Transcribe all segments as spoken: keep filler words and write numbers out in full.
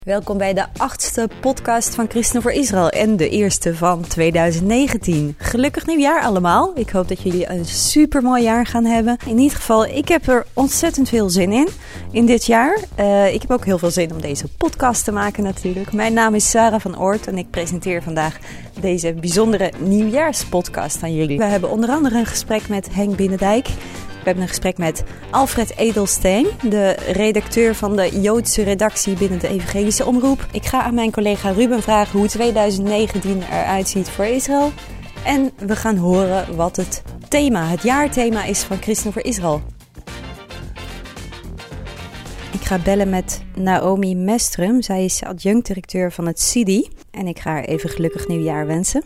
Welkom bij de achtste podcast van Christenen voor Israël en de eerste van twintig negentien. Gelukkig nieuwjaar allemaal. Ik hoop dat jullie een supermooi jaar gaan hebben. In ieder geval, ik heb er ontzettend veel zin in, in dit jaar. Uh, ik heb ook heel veel zin om deze podcast te maken natuurlijk. Mijn naam is Sarah van Oort en ik presenteer vandaag deze bijzondere nieuwjaarspodcast aan jullie. We hebben onder andere een gesprek met Henk Binnendijk. We hebben een gesprek met Alfred Edelsteen, de redacteur van de Joodse redactie binnen de Evangelische Omroep. Ik ga aan mijn collega Ruben vragen hoe twintig negentien eruit ziet voor Israël. En we gaan horen wat het thema, het jaarthema is van Christenen voor Israël. Ik ga bellen met Naomi Mestrum. Zij is adjunct-directeur van het C I D I. En ik ga haar even gelukkig nieuwjaar wensen.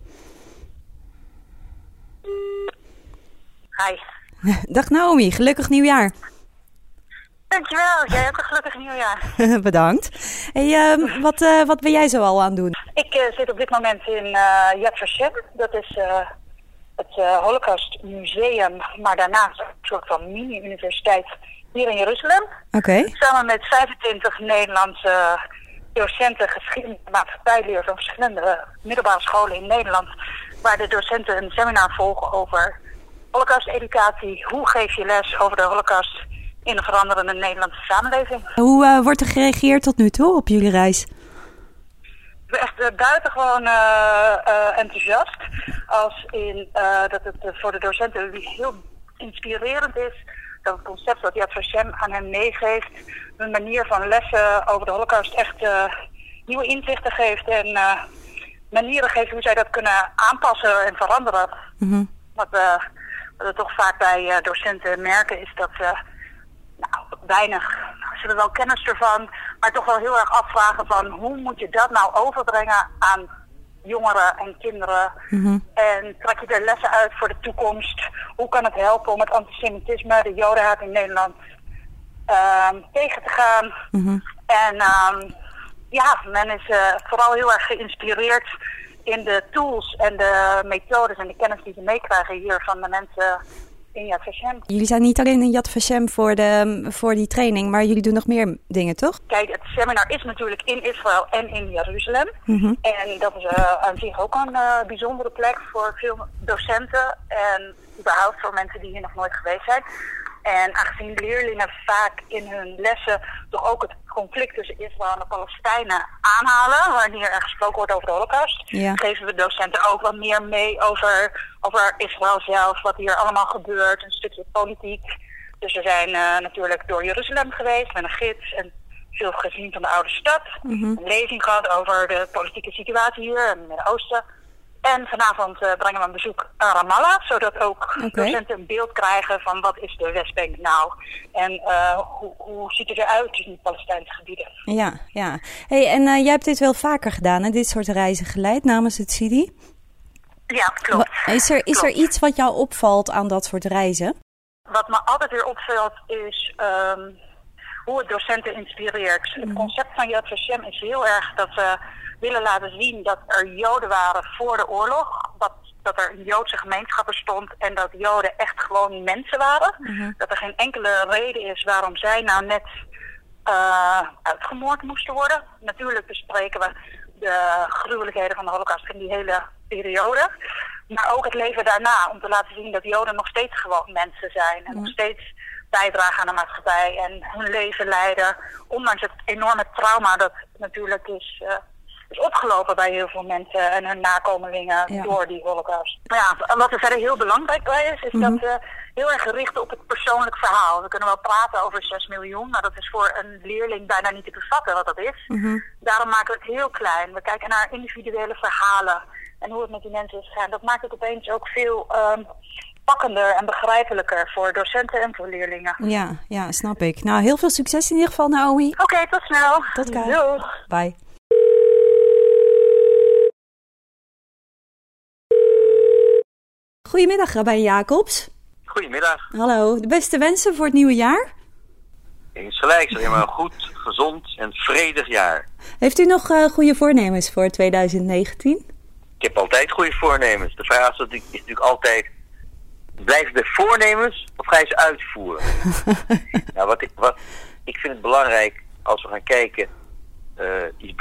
Hi. Dag Naomi, gelukkig nieuwjaar. Dankjewel, jij hebt een gelukkig nieuwjaar. Bedankt. Hey, uh, wat, uh, wat ben jij zo al aan het doen? Ik uh, zit op dit moment in uh, Yad Vashem. Dat is uh, het uh, Holocaust Museum, maar daarnaast een soort van mini-universiteit hier in Jeruzalem. Oké. Okay. Samen met vijfentwintig Nederlandse docenten geschiedenis en maatschappijleer van verschillende middelbare scholen in Nederland. Waar de docenten een seminar volgen over Holocaust-educatie. Hoe geef je les over de Holocaust in een veranderende Nederlandse samenleving? Hoe uh, wordt er gereageerd tot nu toe op jullie reis? Ik ben echt uh, buitengewoon uh, uh, enthousiast. Als in uh, dat het uh, voor de docenten heel inspirerend is. Dat het concept dat Yad Vashem aan hen meegeeft. Een manier van lessen over de Holocaust echt uh, nieuwe inzichten geeft. En uh, manieren geeft hoe zij dat kunnen aanpassen en veranderen. Mm-hmm. Wat uh, Wat we toch vaak bij uh, docenten merken is dat ze nou, weinig, ze hebben wel kennis ervan, maar toch wel heel erg afvragen van hoe moet je dat nou overbrengen aan jongeren en kinderen. Mm-hmm. En trek je er lessen uit voor de toekomst? Hoe kan het helpen om het antisemitisme, de jodenhaat in Nederland uh, tegen te gaan? Mm-hmm. En uh, ja, men is uh, vooral heel erg geïnspireerd in de tools en de methodes en de kennis die ze meekrijgen hier van de mensen in Yad Vashem. Jullie zijn niet alleen in Yad Vashem voor, de, voor die training, maar jullie doen nog meer dingen, toch? Kijk, het seminar is natuurlijk in Israël en in Jeruzalem. Mm-hmm. En dat is uh, aan zich ook een uh, bijzondere plek voor veel docenten en überhaupt voor mensen die hier nog nooit geweest zijn. En aangezien leerlingen vaak in hun lessen toch ook het conflict tussen Israël en de Palestijnen aanhalen, wanneer er gesproken wordt over de Holocaust, ja. geven we docenten ook wat meer mee over, over Israël zelf, wat hier allemaal gebeurt, een stukje politiek. Dus we zijn uh, natuurlijk door Jeruzalem geweest met een gids en veel gezien van de oude stad. Mm-hmm. Een lezing gehad over de politieke situatie hier in het Midden-Oosten. En vanavond uh, brengen we een bezoek aan Ramallah, zodat ook okay. docenten een beeld krijgen van wat is de Westbank nou en uh, hoe, hoe ziet het eruit in die Palestijnse gebieden. Ja, ja. Hey, en uh, jij hebt dit wel vaker gedaan, hè? Dit soort reizen geleid namens het C I D I? Ja, klopt. Is er, is klopt. er iets wat jou opvalt aan dat soort reizen? Wat me altijd weer opvalt is um, hoe het docenten inspireert. Mm. Het concept van Yad Vashem is heel erg dat we willen laten zien dat er Joden waren voor de oorlog. Dat, dat er een Joodse gemeenschap bestond en dat Joden echt gewoon mensen waren. Mm-hmm. Dat er geen enkele reden is waarom zij nou net uh, uitgemoord moesten worden. Natuurlijk bespreken we de gruwelijkheden van de Holocaust in die hele periode. Maar ook het leven daarna, om te laten zien dat Joden nog steeds gewoon mensen zijn. En Mm-hmm. nog steeds bijdragen aan de maatschappij en hun leven leiden. Ondanks het enorme trauma dat natuurlijk is... Uh, is opgelopen bij heel veel mensen en hun nakomelingen ja. door die Holocaust. Maar ja, en wat er verder heel belangrijk bij is, is mm-hmm. dat we heel erg gericht op het persoonlijk verhaal. We kunnen wel praten over zes miljoen, maar dat is voor een leerling bijna niet te bevatten wat dat is. Mm-hmm. Daarom maken we het heel klein. We kijken naar individuele verhalen en hoe het met die mensen is gegaan. Dat maakt het opeens ook veel um, pakkender en begrijpelijker voor docenten en voor leerlingen. Ja, ja, snap ik. Nou, heel veel succes in ieder geval, Naomi. Oké, okay, tot snel. Tot gauw. Doeg. Bye. Goedemiddag, Rabijn Jacobs. Goedemiddag. Hallo, de beste wensen voor het nieuwe jaar? Eens gelijk, zeg maar een goed, gezond en vredig jaar. Heeft u nog uh, goede voornemens voor twintig negentien? Ik heb altijd goede voornemens. De vraag is natuurlijk altijd, blijven de voornemens of ga je ze uitvoeren? nou, wat ik, wat, ik vind het belangrijk als we gaan kijken uh,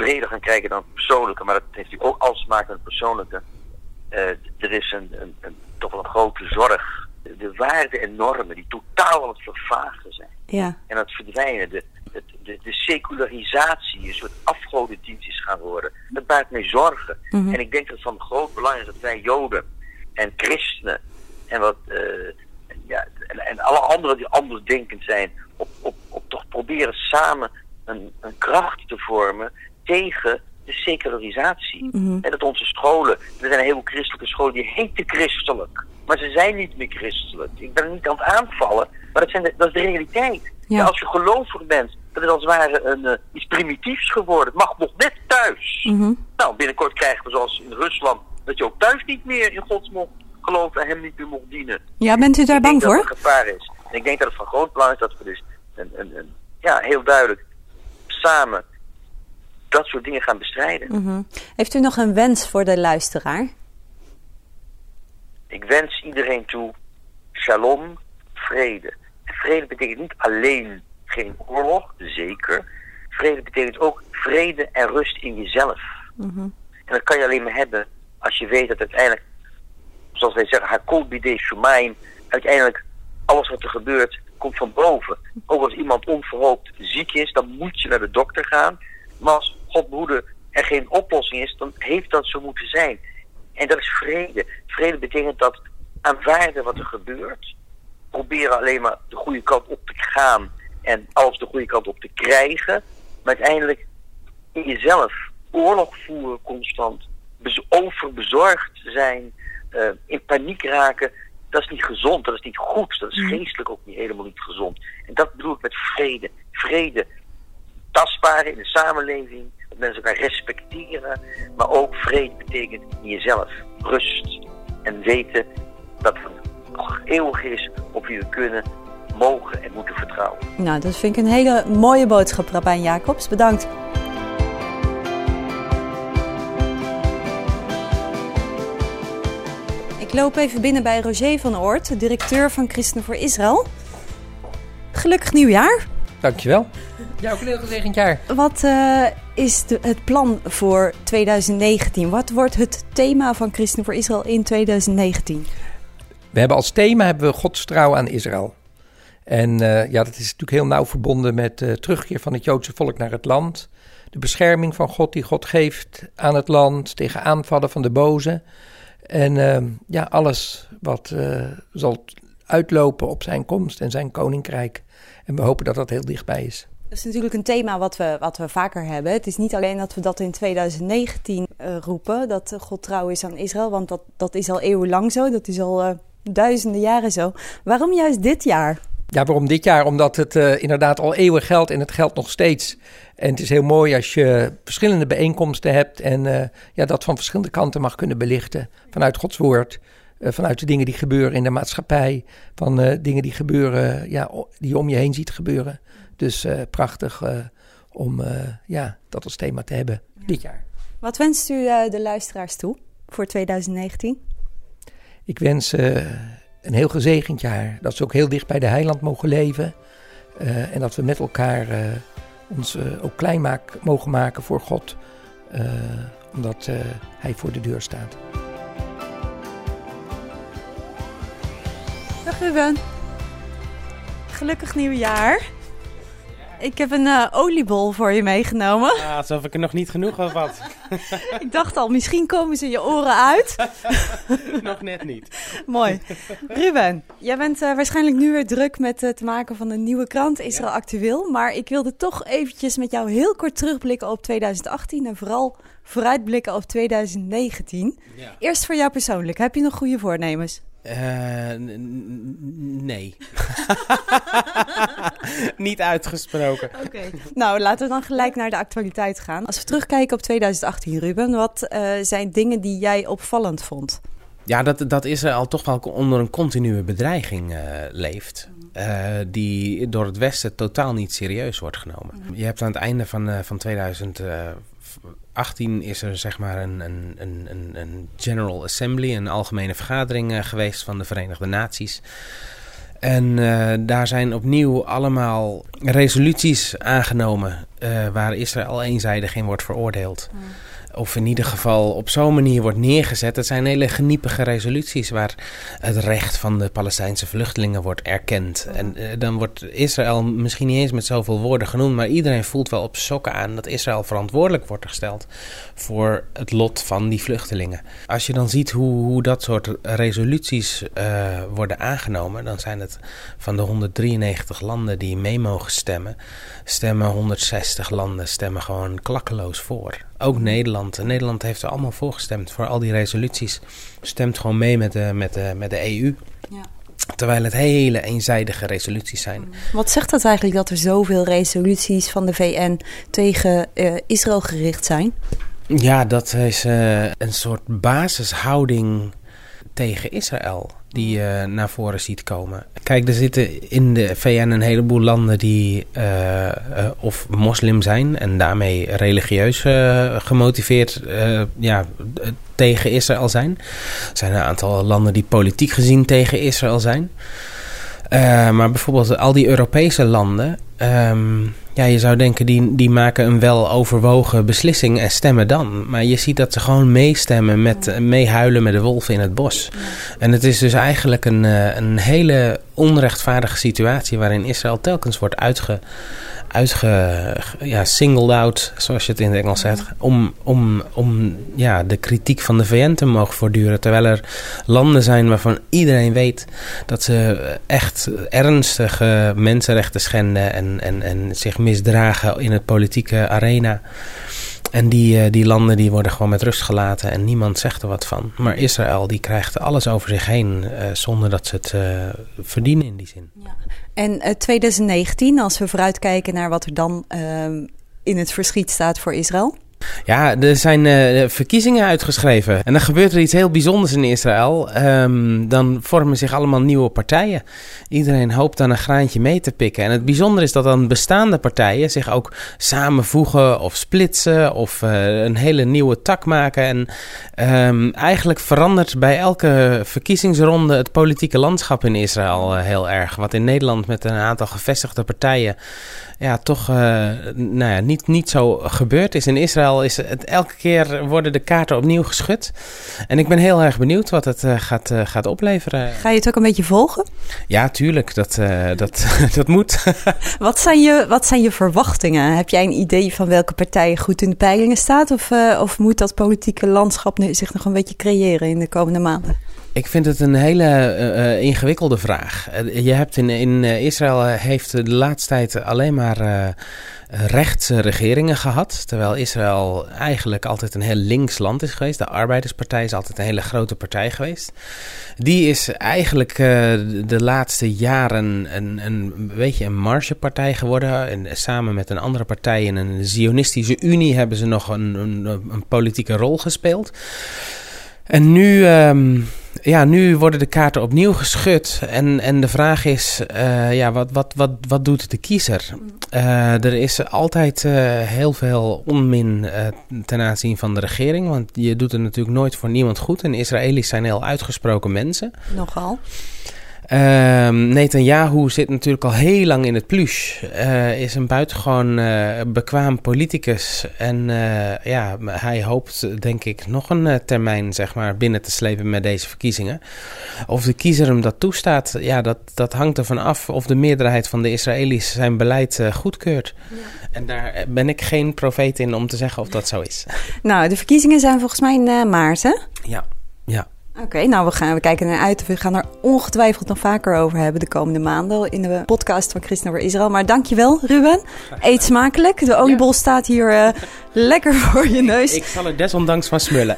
breder gaan kijken dan het persoonlijke, maar dat heeft natuurlijk ook alles te maken met het persoonlijke. Uh, er is een, een, een, toch wel een grote zorg. De, de waarden en normen die totaal aan het vervagen zijn. Ja. En aan het verdwijnen. De, de, de, de secularisatie, een soort afgodendienst is gaan worden. Dat baart mij zorgen. Mm-hmm. En ik denk dat het van groot belang is dat wij Joden en christenen en wat uh, ja, en, en alle anderen die andersdenkend zijn, op, op, op toch proberen samen een, een kracht te vormen tegen de secularisatie. Mm-hmm. En dat onze scholen, er zijn een heleboel christelijke scholen die heten christelijk, maar ze zijn niet meer christelijk. Ik ben er niet aan het aanvallen, maar dat, zijn de, dat is de realiteit. Ja. Ja, als je gelovig bent, dat is als het ware een, uh, iets primitiefs geworden. Het mag nog net thuis. Mm-hmm. Nou, binnenkort krijgen we zoals in Rusland, dat je ook thuis niet meer in Gods mocht geloven en hem niet meer mocht dienen. Ja, bent u daar ik bang denk voor? Dat het een gevaar is. En ik denk dat het van groot belang is dat we dus een, een, een, ja, heel duidelijk samen dat soort dingen gaan bestrijden. Mm-hmm. Heeft u nog een wens voor de luisteraar? Ik wens iedereen toe shalom, vrede. En vrede betekent niet alleen geen oorlog, zeker. Vrede betekent ook vrede en rust in jezelf. Mm-hmm. En dat kan je alleen maar hebben als je weet dat uiteindelijk, zoals wij zeggen, hakol bidei shumaim, uiteindelijk alles wat er gebeurt komt van boven. Ook als iemand onverhoopt ziek is, dan moet je naar de dokter gaan. Maar als God behoede er geen oplossing is, dan heeft dat zo moeten zijn. En dat is vrede. Vrede betekent dat aanvaarden wat er gebeurt. Proberen alleen maar de goede kant op te gaan en alles de goede kant op te krijgen. Maar uiteindelijk in jezelf oorlog voeren constant, bez- overbezorgd zijn, uh, in paniek raken. Dat is niet gezond, dat is niet goed, dat is geestelijk ook niet helemaal niet gezond. En dat bedoel ik met vrede. Vrede, tastbaar in de samenleving, dat mensen elkaar respecteren, maar ook vrede betekent in jezelf rust en weten dat het nog eeuwig is op wie we kunnen, mogen en moeten vertrouwen. Nou, dat vind ik een hele mooie boodschap, Rabijn Jacobs. Bedankt. Ik loop even binnen bij Roger van Oort, directeur van Christenen voor Israël. Gelukkig nieuwjaar. Dankjewel. Ja, ook een heel gezegend jaar. Wat uh, is de, het plan voor twintig negentien? Wat wordt het thema van Christenen voor Israël in twintig negentien? We hebben als thema hebben we Gods trouw aan Israël. En uh, ja, dat is natuurlijk heel nauw verbonden met de uh, terugkeer van het Joodse volk naar het land. De bescherming van God die God geeft aan het land tegen aanvallen van de boze. En uh, ja, alles wat uh, zal uitlopen op zijn komst en zijn koninkrijk. En we hopen dat dat heel dichtbij is. Dat is natuurlijk een thema wat we, wat we vaker hebben. Het is niet alleen dat we dat in twintig negentien uh, roepen, dat God trouw is aan Israël. Want dat, dat is al eeuwenlang zo, dat is al uh, duizenden jaren zo. Waarom juist dit jaar? Ja, waarom dit jaar? Omdat het uh, inderdaad al eeuwen geldt en het geldt nog steeds. En het is heel mooi als je verschillende bijeenkomsten hebt en uh, ja, dat van verschillende kanten mag kunnen belichten. Vanuit Gods woord, uh, vanuit de dingen die gebeuren in de maatschappij, van uh, dingen die gebeuren, ja, die je om je heen ziet gebeuren. Dus uh, prachtig uh, om uh, ja, dat als thema te hebben dit jaar. Wat wenst u uh, de luisteraars toe voor twintig negentien? Ik wens uh, een heel gezegend jaar. Dat ze ook heel dicht bij de heiland mogen leven. Uh, en dat we met elkaar uh, ons uh, ook klein maak, mogen maken voor God. Uh, omdat uh, hij voor de deur staat. Dag Ruben. Gelukkig nieuwjaar. Ik heb een uh, oliebol voor je meegenomen. Ja, alsof ik er nog niet genoeg of wat. Ik dacht al, misschien komen ze je oren uit. Nog net niet. Mooi. Ruben, jij bent uh, waarschijnlijk nu weer druk met uh, het maken van een nieuwe krant, Israël ja. Actueel. Maar ik wilde toch eventjes met jou heel kort terugblikken op twintig achttien en vooral vooruitblikken op twintig negentien. Ja. Eerst voor jou persoonlijk, heb je nog goede voornemens? Uh, n- nee. Niet uitgesproken. Oké. Okay. Nou, laten we dan gelijk naar de actualiteit gaan. Als we terugkijken op twintig achttien, Ruben, wat uh, zijn dingen die jij opvallend vond? Ja, dat, dat Israël toch wel onder een continue bedreiging uh, leeft. Uh, die door het Westen totaal niet serieus wordt genomen. Mm. Je hebt aan het einde van, uh, van twintig achttien is er zeg maar een, een, een, een General Assembly, een algemene vergadering uh, geweest van de Verenigde Naties. En uh, daar zijn opnieuw allemaal resoluties aangenomen uh, waar Israël eenzijdig in wordt veroordeeld. Mm. Of in ieder geval op zo'n manier wordt neergezet. Het zijn hele geniepige resoluties waar het recht van de Palestijnse vluchtelingen wordt erkend. En uh, dan wordt Israël misschien niet eens met zoveel woorden genoemd, maar iedereen voelt wel op sokken aan dat Israël verantwoordelijk wordt gesteld voor het lot van die vluchtelingen. Als je dan ziet hoe, hoe dat soort resoluties uh, worden aangenomen, dan zijn het van de honderddrieënnegentig landen die mee mogen stemmen, stemmen honderdzestig landen stemmen gewoon klakkeloos voor. Ook Nederland. Nederland heeft er allemaal voor gestemd. Voor al die resoluties. Stemt gewoon mee met de, met de, met de E U. Ja. Terwijl het hele eenzijdige resoluties zijn. Wat zegt dat eigenlijk dat er zoveel resoluties van de V N tegen uh, Israël gericht zijn? Ja, dat is uh, een soort basishouding tegen Israël die je uh, naar voren ziet komen. Kijk, er zitten in de V N een heleboel landen die uh, uh, of moslim zijn en daarmee religieus uh, gemotiveerd uh, ja, uh, tegen Israël zijn. Er zijn een aantal landen die politiek gezien tegen Israël zijn. Uh, maar bijvoorbeeld al die Europese landen, um, ja, je zou denken die, die maken een wel overwogen beslissing en stemmen dan. Maar je ziet dat ze gewoon meestemmen met uh, meehuilen met de wolven in het bos. Ja. En het is dus eigenlijk een, uh, een hele onrechtvaardige situatie waarin Israël telkens wordt uitge... uitge ja, singled out, zoals je het in het Engels zegt, om, om, om ja, de kritiek van de V N te mogen voortduren. Terwijl er landen zijn waarvan iedereen weet dat ze echt ernstige mensenrechten schenden en, en, en zich misdragen in het politieke arena. En die, die landen die worden gewoon met rust gelaten en niemand zegt er wat van. Maar Israël die krijgt alles over zich heen uh, zonder dat ze het uh, verdienen in die zin. Ja. En uh, twintig negentien, als we vooruitkijken naar wat er dan uh, in het verschiet staat voor Israël? Ja, er zijn uh, verkiezingen uitgeschreven. En dan gebeurt er iets heel bijzonders in Israël. Um, dan vormen zich allemaal nieuwe partijen. Iedereen hoopt dan een graantje mee te pikken. En het bijzondere is dat dan bestaande partijen zich ook samenvoegen of splitsen of uh, een hele nieuwe tak maken. En um, eigenlijk verandert bij elke verkiezingsronde het politieke landschap in Israël uh, heel erg. Wat in Nederland met een aantal gevestigde partijen ja, toch uh, nou ja, niet, niet zo gebeurd is. In Israël is het elke keer worden de kaarten opnieuw geschud. En ik ben heel erg benieuwd wat het uh, gaat, uh, gaat opleveren. Ga je het ook een beetje volgen? Ja, tuurlijk. Dat, uh, dat, dat moet. Wat zijn, je, wat zijn je verwachtingen? Heb jij een idee van welke partij goed in de peilingen staat? Of, uh, of moet dat politieke landschap nu zich nog een beetje creëren in de komende maanden? Ik vind het een hele uh, ingewikkelde vraag. Uh, je hebt in, in uh, Israël uh, heeft de laatste tijd alleen maar uh, rechtse regeringen gehad. Terwijl Israël eigenlijk altijd een heel links land is geweest. De Arbeiderspartij is altijd een hele grote partij geweest. Die is eigenlijk uh, de laatste jaren een, een beetje een margepartij geworden. En samen met een andere partij in een Zionistische Unie hebben ze nog een, een, een politieke rol gespeeld. En nu, um, ja, nu worden de kaarten opnieuw geschud. En, en de vraag is, uh, ja, wat, wat, wat, wat doet de kiezer? Uh, er is altijd uh, heel veel onmin uh, ten aanzien van de regering. Want je doet het natuurlijk nooit voor niemand goed. En Israëli's zijn heel uitgesproken mensen. Nogal. Uh, Netanyahu zit natuurlijk al heel lang in het pluche. Uh, is een buitengewoon uh, bekwaam politicus. En uh, ja, hij hoopt denk ik nog een uh, termijn zeg maar, binnen te slepen met deze verkiezingen. Of de kiezer hem dat toestaat, ja, dat, dat hangt ervan af of de meerderheid van de Israëli's zijn beleid uh, goedkeurt. Ja. En daar ben ik geen profeet in om te zeggen of dat zo is. Nou, de verkiezingen zijn volgens mij in uh, maart, hè? Ja, ja. Oké, okay, nou we, gaan, we kijken er naar uit. We gaan er ongetwijfeld nog vaker over hebben de komende maanden in de podcast van Christen voor Israël. Maar dankjewel, Ruben. Eet smakelijk. De oliebol ja. staat hier uh, lekker voor je neus. Ik zal er desondanks van smullen.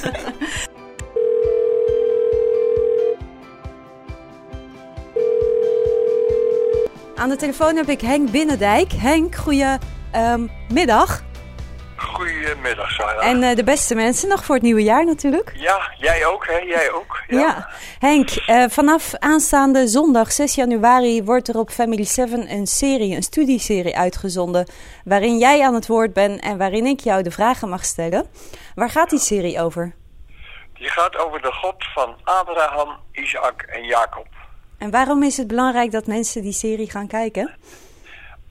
Aan de telefoon heb ik Henk Binnendijk. Henk, goedemiddag. Goedemiddag, Sarah. En uh, de beste mensen nog voor het nieuwe jaar natuurlijk. Ja, jij ook, hè? Jij ook. Ja. ja. Henk, uh, vanaf aanstaande zondag zes januari wordt er op Family seven een serie, een studieserie uitgezonden, waarin jij aan het woord bent en waarin ik jou de vragen mag stellen. Waar gaat die serie over? Die gaat over de God van Abraham, Isaac en Jacob. En waarom is het belangrijk dat mensen die serie gaan kijken?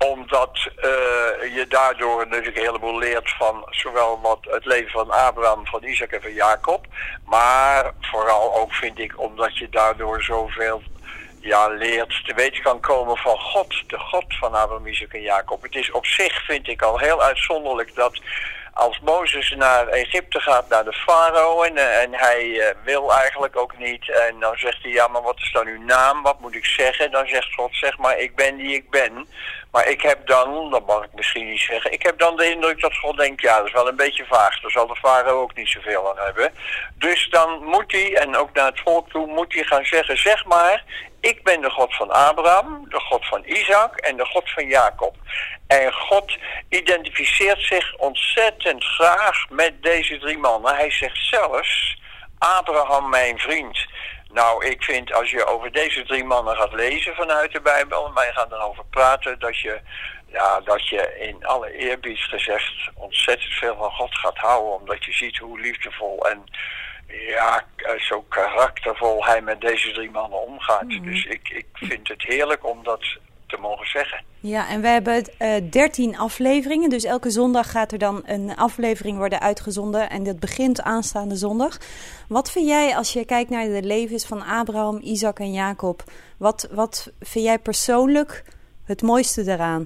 Omdat uh, je daardoor natuurlijk een heleboel leert van zowel wat het leven van Abraham, van Isaac en van Jacob. Maar vooral ook vind ik omdat je daardoor zoveel ja, leert te weten kan komen van God. De God van Abraham, Isaac en Jacob. Het is op zich, vind ik, al heel uitzonderlijk dat als Mozes naar Egypte gaat, naar de farao, en, en hij uh, wil eigenlijk ook niet. En dan zegt hij, ja, maar wat is dan uw naam? Wat moet ik zeggen? Dan zegt God, zeg maar, ik ben die ik ben. Maar ik heb dan, dat mag ik misschien niet zeggen, ik heb dan de indruk dat God denkt, ja, dat is wel een beetje vaag. Daar zal de farao ook niet zoveel aan hebben. Dus dan moet hij, en ook naar het volk toe, moet hij gaan zeggen, zeg maar, ik ben de God van Abraham, de God van Isaac en de God van Jacob. En God identificeert zich ontzettend graag met deze drie mannen. Hij zegt zelfs, Abraham mijn vriend. Nou, ik vind als je over deze drie mannen gaat lezen vanuit de Bijbel, en wij gaan erover praten, dat je, ja, dat je in alle eerbied gezegd ontzettend veel van God gaat houden. Omdat je ziet hoe liefdevol en ja, zo karaktervol hij met deze drie mannen omgaat. Mm-hmm. Dus ik, ik vind het heerlijk om dat te mogen zeggen. Ja, en we hebben uh, dertien afleveringen. Dus elke zondag gaat er dan een aflevering worden uitgezonden. En dat begint aanstaande zondag. Wat vind jij, als je kijkt naar de levens van Abraham, Isaac en Jacob, Wat, wat vind jij persoonlijk het mooiste daaraan?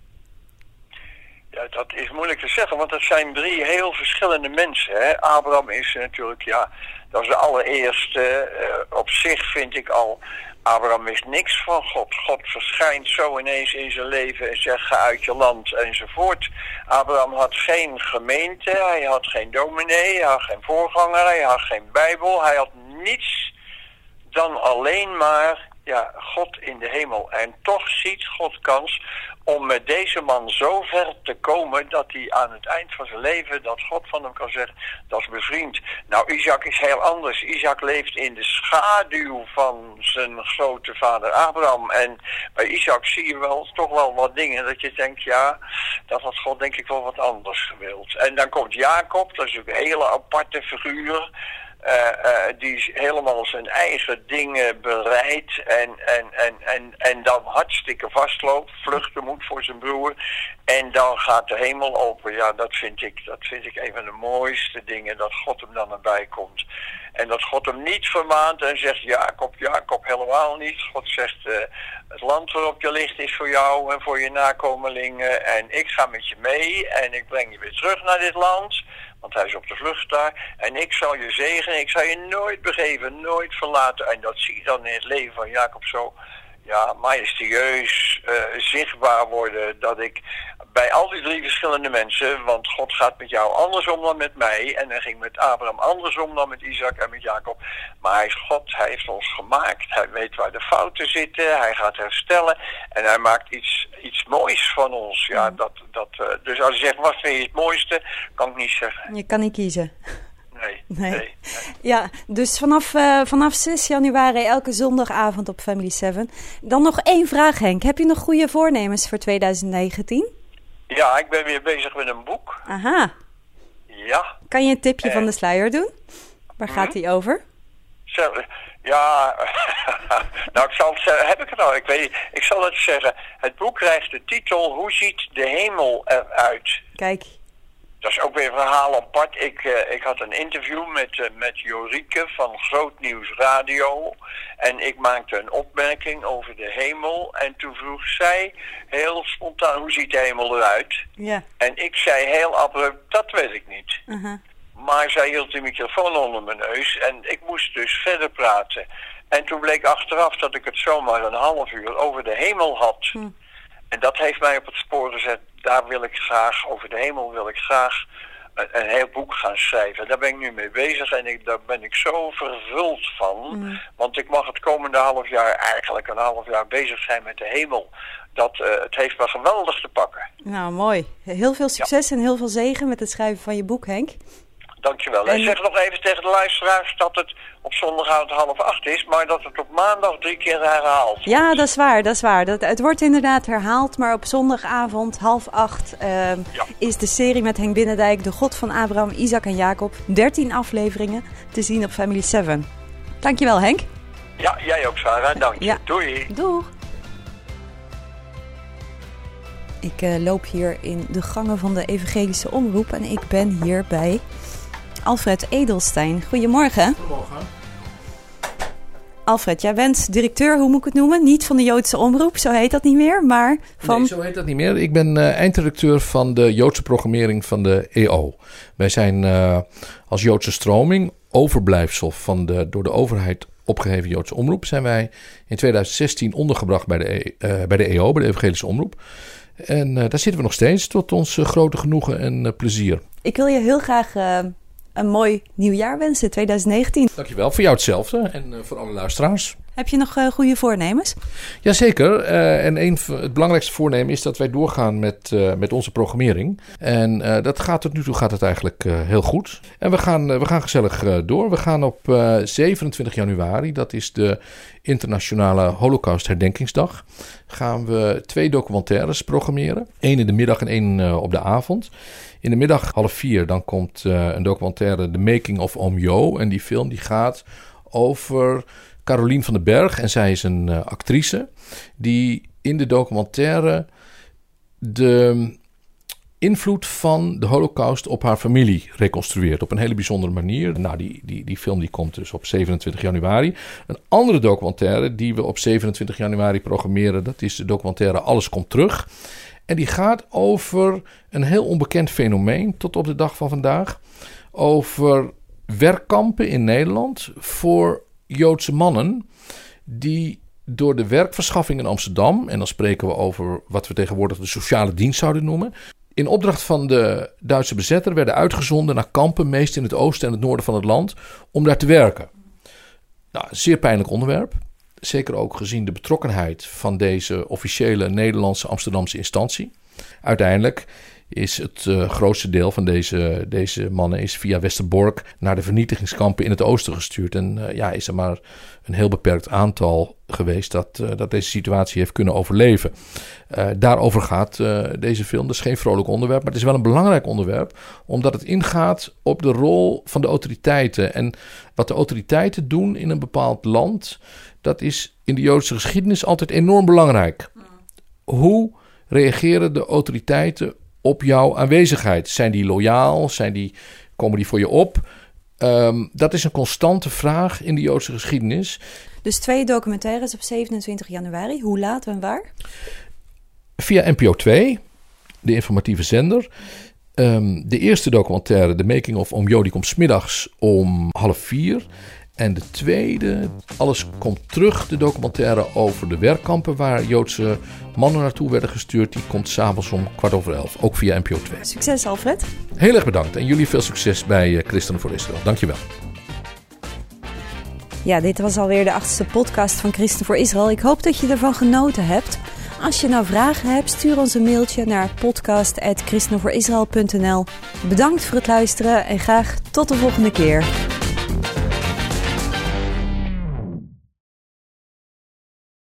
Ja, dat is moeilijk te zeggen, want het zijn drie heel verschillende mensen. Hè? Abraham is natuurlijk, ja, dat is de allereerste. Uh, op zich vind ik al, Abraham wist niks van God. God verschijnt zo ineens in zijn leven en zegt, ga uit je land enzovoort. Abraham had geen gemeente, hij had geen dominee, hij had geen voorganger, hij had geen Bijbel. Hij had niets dan alleen maar, ja, God in de hemel. En toch ziet God kans om met deze man zo ver te komen dat hij aan het eind van zijn leven, dat God van hem kan zeggen, dat is mijn vriend. Nou, Isaac is heel anders. Isaac leeft in de schaduw van zijn grote vader Abraham. En bij Isaac zie je wel toch wel wat dingen dat je denkt, ja, dat had God denk ik wel wat anders gewild. En dan komt Jacob, dat is ook een hele aparte figuur. Uh, uh, die helemaal zijn eigen dingen bereidt en, en, en, en, en dan hartstikke vastloopt, vluchten moet voor zijn broer. En dan gaat de hemel open. Ja, dat vind ik, dat vind ik een van de mooiste dingen, dat God hem dan erbij komt. En dat God hem niet vermaant en zegt, Jacob, Jacob, helemaal niet. God zegt, uh, het land waarop je ligt is voor jou en voor je nakomelingen. En ik ga met je mee en ik breng je weer terug naar dit land. Want hij is op de vlucht daar. En ik zal je zegenen, ik zal je nooit begeven, nooit verlaten. En dat zie je dan in het leven van Jacob zo, ja, majestueus uh, zichtbaar worden. Dat ik bij al die drie verschillende mensen, want God gaat met jou andersom dan met mij. En hij ging met Abraham andersom dan met Isaac en met Jacob. Maar hij is God, hij heeft ons gemaakt. Hij weet waar de fouten zitten, hij gaat herstellen. En hij maakt iets, iets moois van ons. Ja, dat, dat, uh, dus als je zegt, wat vind je het mooiste, kan ik niet zeggen. Je kan niet kiezen. Nee, nee. nee, nee. Ja, dus vanaf, uh, vanaf zes januari elke zondagavond op Family seven. Dan nog één vraag, Henk. Heb je nog goede voornemens voor twintig negentien? Ja, ik ben weer bezig met een boek. Aha. Ja. Kan je een tipje en... van de sluier doen? Waar gaat die hmm? over? Zo, ja, nou, ik zal het zeggen, heb ik het al? Ik weet niet. Ik zal het zeggen. Het boek krijgt de titel, Hoe ziet de hemel eruit? Kijk. Dat is ook weer een verhaal apart. Ik, uh, ik had een interview met, uh, met Jorike van Groot Nieuws Radio. En ik maakte een opmerking over de hemel. En toen vroeg zij heel spontaan, hoe ziet de hemel eruit? Ja. En ik zei heel abrupt, dat weet ik niet. Uh-huh. Maar zij hield de microfoon onder mijn neus. En ik moest dus verder praten. En toen bleek achteraf dat ik het zomaar een half uur over de hemel had. Hm. En dat heeft mij op het spoor gezet. Daar wil ik graag, over de hemel wil ik graag een, een heel boek gaan schrijven. Daar ben ik nu mee bezig en ik, daar ben ik zo vervuld van. Mm. Want ik mag het komende half jaar, eigenlijk een half jaar bezig zijn met de hemel. Dat, uh, het heeft me geweldig te pakken. Nou, mooi. Heel veel succes ja. en heel veel zegen met het schrijven van je boek, Henk. Dankjewel. En, en zeg nog even tegen de luisteraars dat het op zondagavond half acht is, maar dat het op maandag drie keer herhaald wordt. Ja, dat is waar, dat is waar. Dat, het wordt inderdaad herhaald, maar op zondagavond half acht uh, ja. is de serie met Henk Binnendijk, de God van Abraham, Isaac en Jacob. dertien afleveringen te zien op Family seven. Dankjewel, Henk. Ja, jij ook, Sarah. Dank je. Ja. Doei. Doeg. Ik uh, loop hier in de gangen van de Evangelische Omroep en ik ben hier bij Alfred Edelstein. Goedemorgen. Goedemorgen. Alfred, jij bent directeur, hoe moet ik het noemen? Niet van de Joodse Omroep, zo heet dat niet meer, maar van... Nee, zo heet dat niet meer. Ik ben uh, einddirecteur van de Joodse programmering van de E O. Wij zijn uh, als Joodse stroming overblijfsel van de door de overheid opgeheven Joodse Omroep. Zijn wij in tweeduizend zestien ondergebracht bij de, uh, bij de E O, bij de Evangelische Omroep. En uh, daar zitten we nog steeds tot ons uh, grote genoegen en uh, plezier. Ik wil je heel graag uh, een mooi nieuwjaar wensen, twintig negentien. Dankjewel, voor jou hetzelfde en uh, voor alle luisteraars. Heb je nog uh, goede voornemens? Jazeker. Uh, en een van het belangrijkste voornemen is dat wij doorgaan met, uh, met onze programmering. En uh, dat gaat tot nu toe gaat het eigenlijk uh, heel goed. En we gaan, uh, we gaan gezellig uh, door. We gaan op uh, zevenentwintig januari, dat is de internationale Holocaust herdenkingsdag, gaan we twee documentaires programmeren. Eén in de middag en één uh, op de avond. In de middag half vier dan komt uh, een documentaire The Making of Oom Jo. En die film die gaat over Carolien van den Berg. En zij is een uh, actrice die in de documentaire de invloed van de Holocaust op haar familie reconstrueert. Op een hele bijzondere manier. Nou, die, die, die film die komt dus op zevenentwintig januari. Een andere documentaire die we op zevenentwintig januari programmeren, dat is de documentaire Alles komt terug. En die gaat over een heel onbekend fenomeen tot op de dag van vandaag. Over werkkampen in Nederland voor Joodse mannen die door de werkverschaffing in Amsterdam, en dan spreken we over wat we tegenwoordig de sociale dienst zouden noemen, in opdracht van de Duitse bezetter werden uitgezonden naar kampen, meest in het oosten en het noorden van het land, om daar te werken. Nou, een zeer pijnlijk onderwerp. Zeker ook gezien de betrokkenheid van deze officiële Nederlandse Amsterdamse instantie. Uiteindelijk is het uh, grootste deel van deze, deze mannen is via Westerbork naar de vernietigingskampen in het oosten gestuurd. En uh, ja, is er maar een heel beperkt aantal geweest dat, uh, dat deze situatie heeft kunnen overleven. Uh, daarover gaat uh, deze film. Dat is geen vrolijk onderwerp, maar het is wel een belangrijk onderwerp, omdat het ingaat op de rol van de autoriteiten. En wat de autoriteiten doen in een bepaald land, dat is in de Joodse geschiedenis altijd enorm belangrijk. Hoe reageren de autoriteiten op jouw aanwezigheid? Zijn die loyaal? Zijn die, komen die voor je op? Um, dat is een constante vraag in de Joodse geschiedenis. Dus twee documentaires op zevenentwintig januari. Hoe laat en waar? Via N P O twee, de informatieve zender. Um, de eerste documentaire, The Making of Oom Jo, die komt 's middags om half vier. En de tweede, Alles komt terug, de documentaire over de werkkampen waar Joodse mannen naartoe werden gestuurd, die komt 's avonds om kwart over elf, ook via N P O twee. Succes, Alfred. Heel erg bedankt en jullie veel succes bij uh, Christenen voor Israël. Dankjewel. Ja, dit was alweer de achtste podcast van Christen voor Israël. Ik hoop dat je ervan genoten hebt. Als je nou vragen hebt, stuur ons een mailtje naar podcast at christenenvoorisrael punt n l. Bedankt voor het luisteren en graag tot de volgende keer.